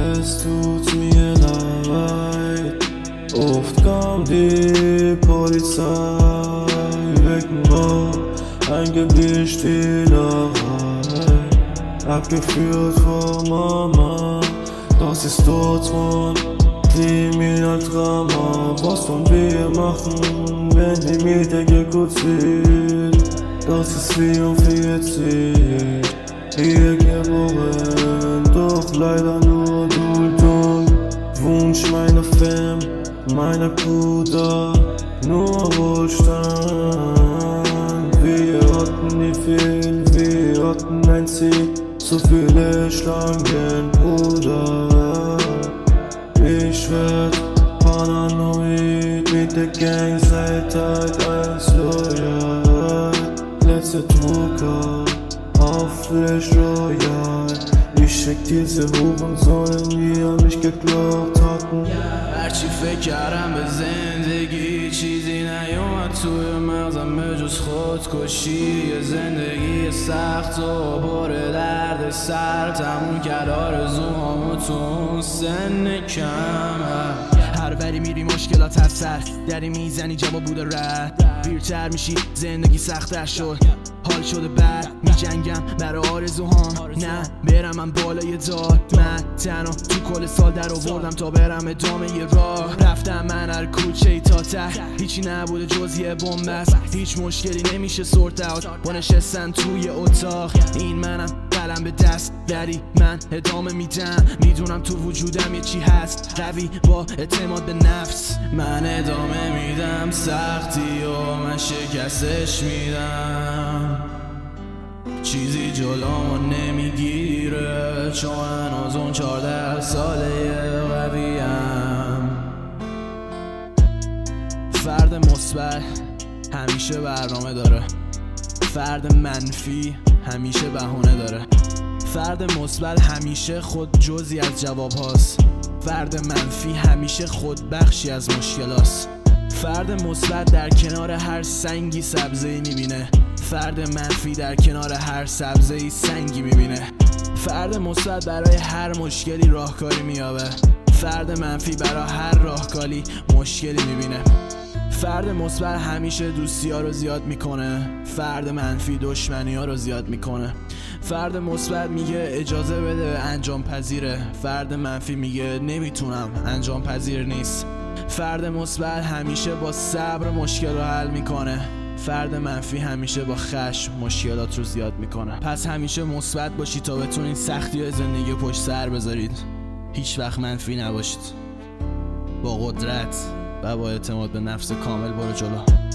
Es tut mir leid, oft kam die Polizei wegen Eingebietspielerei, abgeführt von Mama. Das ist Dortmund, Kriminaldrama. Was wollen wir machen, wenn die Miete gekürzt wird? Das ist 44, hier geboren, doch leider nur Duldung. Wunsch meiner Fam, meiner Bruder, nur Wohlstand. Wir hatten nie viel, wir hatten ein Ziel, so viele Schlangen, Bruder. Ich werd paranoid mit der Gang seit Tag 1 loyal. Letzte Drucker auf Flash Royale. Ich check diese Hurensonnen, die an mich geglaubt hatten. هرچی فکر کردم به زندگی چیزی نیومد توی مغزم به جز خودکشی. زندگی سخت و پر درد سر تموم کرد آرزوهامو تو اون سن کمه. هر وری میری مشکلات از سر دری میزنی جواب بوده رد. پیرتر میشی زندگی سخت‌تر شد، حال شده بد میجنگم برای آرزوهام. نه برم من بالای دار، من تنها تو کل سال در آوردم تا برم ادامه یه راه. رفتم من هر کوچه ای تا ته، هیچی نبوده جز یه بنبست. هیچ مشکلی نمیشه سورت اوت با نشستن توی اتاق. این منم قلم به دست ولی من ادامه میدم. میدونم تو وجودم یه چی هست قوی با اعتماد به نفس. من ادامه میدم سختی و من شکستش میدم. چیزی جلومو نمیگیره چون هنوز اون 14 ساله قویم. فرد مثبت همیشه برنامه داره، فرد منفی همیشه بهونه داره. فرد مثبت همیشه خود جزئی از جواب هاست، فرد منفی همیشه خود بخشی از مشکل هاست. فرد مثبت در کنار هر سنگی سبزه‌ای میبینه، فرد منفی در کنار هر سبزه‌ای سنگی میبینه. فرد مثبت برای هر مشکلی راهکاری مییابه، فرد منفی برای هر راهکاری مشکلی میبینه. فرد مثبت همیشه دوستی‌ها رو زیاد میکنه، فرد منفی دشمنی‌ها رو زیاد میکنه. فرد مثبت میگه اجازه بده انجام پذیره، فرد منفی میگه نمیتونم انجام پذیر نیست. فرد مثبت همیشه با صبر مشکل رو حل میکنه، فرد منفی همیشه با خشم مشکلات رو زیاد میکنه. پس همیشه مثبت باشید تا بتونید سختی‌های زندگی پشت سر بذارید. هیچ وقت منفی نباشید. با قدرت و با اعتماد به نفس کامل برو جلو.